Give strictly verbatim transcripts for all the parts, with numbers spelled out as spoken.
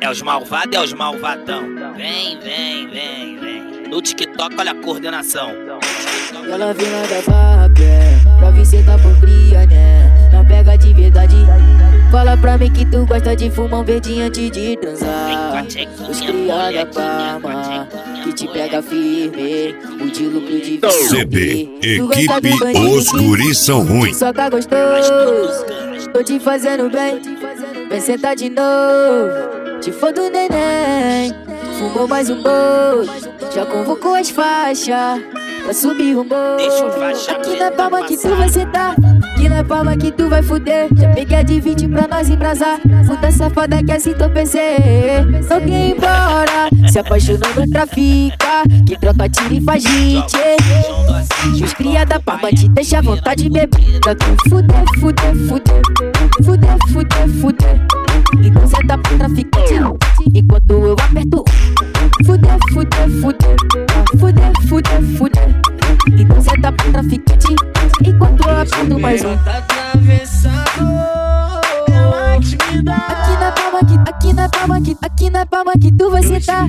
É os malvados, é os malvadão. Vem, vem, vem, vem. No TikTok, olha a coordenação. Ela vem lá da barra, pra ver cê tá por cria, né? Não pega de verdade. Fala pra mim que tu gosta de fumar um verdinho antes de transar. Os cria da Parma, que te pega firme. O de lucro de vida. C B, equipe Os Guris São Ruins. Só tá gostoso, tô te fazendo bem. Vem sentar de novo, te for do neném. Fumou mais um bolo, já convocou as faixas pra subir o morro. Aqui na palma que tu vai sentar, aqui na palma que tu vai fuder. Já peguei a de vinte pra nós embrasar. Puta safada que assim tô pensei. Não quer ir embora, se apaixonando trafica, que troca tiro e faz gente. Os cria da palma te deixa à vontade de beber. Pra tu fuder, fuder, fuder, fuder, fuder, fuder. Então cê tá pra traficante, enquanto eu aperto. Fuder, fuder, fuder, fuder, fuder, fuder. Então cê tá pra traficante, enquanto eu aperto mais um. Aqui na palma que, aqui na palma que, aqui na palma que tu vai sentar.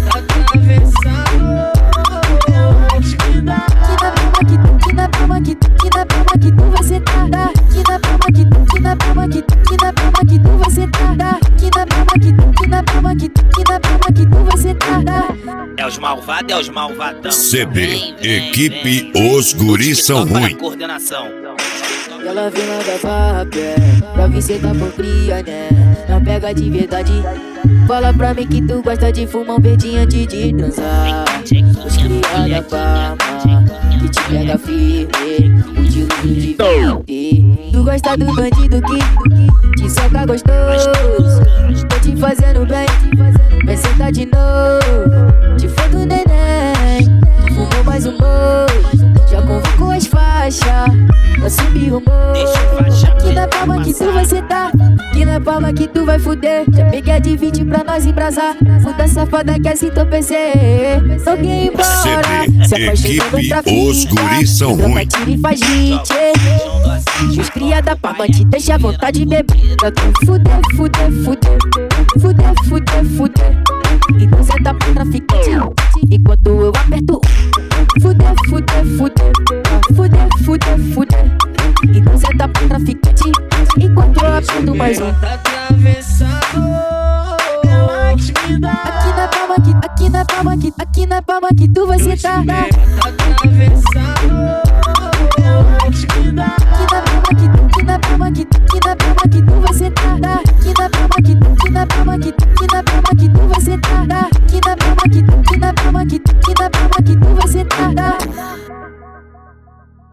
Aqui na palma que, aqui na palma que tu vai sentar. Aqui na palma que, aqui na palma que, aqui na palma que tu vai sentar. Aqui na palma que, aqui na palma que, aqui na palma que tu vai sentar. É os malvados, é os malvadão. C B, equipe Os Guris São Ruins. Coordenação. Ela vem lá da barra, pra ver cê tá por cria, né? Não pega de verdade. Fala pra mim que tu gosta de fumar um verdinho antes de transar. Os cria da Parma, que te pega firme. O de lucro de vida. Tu gosta do bandido que te soca gostoso. Tô te fazendo bem, vai sentar de novo. Te for do neném, fumou mais um bolo, já convocou as faixas pra subir o morro. Aqui na palma que tu vai sentar, aqui na palma que tu vai fuder. Já peguei a de vinte pra nós embrasar. Puta safada que assim tô pensei. Não quer ir embora, se apaixonando trafica, Os Guris São troca Ruins. tiro e faz gente. Os cria da Parma te deixa à vontade de beber. Pra tu fuder, fuder, fuder, fuder, fuder, fuder. Então cê tá pra traficante, enquanto eu aperto. Fuder, fuder, fuder, fuder, fuder, fuder. Então cê tá pra traficante, enquanto eu aperto mais um. Aqui na palma que, aqui na palma que, aqui na palma que tu vai sentar. Aqui na palma que, aqui na palma que, aqui na palma que tu vai sentar. Aqui na palma que, aqui na palma que, aqui na palma que tu vai sentar. Aqui na palma que, aqui na palma que, aqui na palma que tu vai sentar.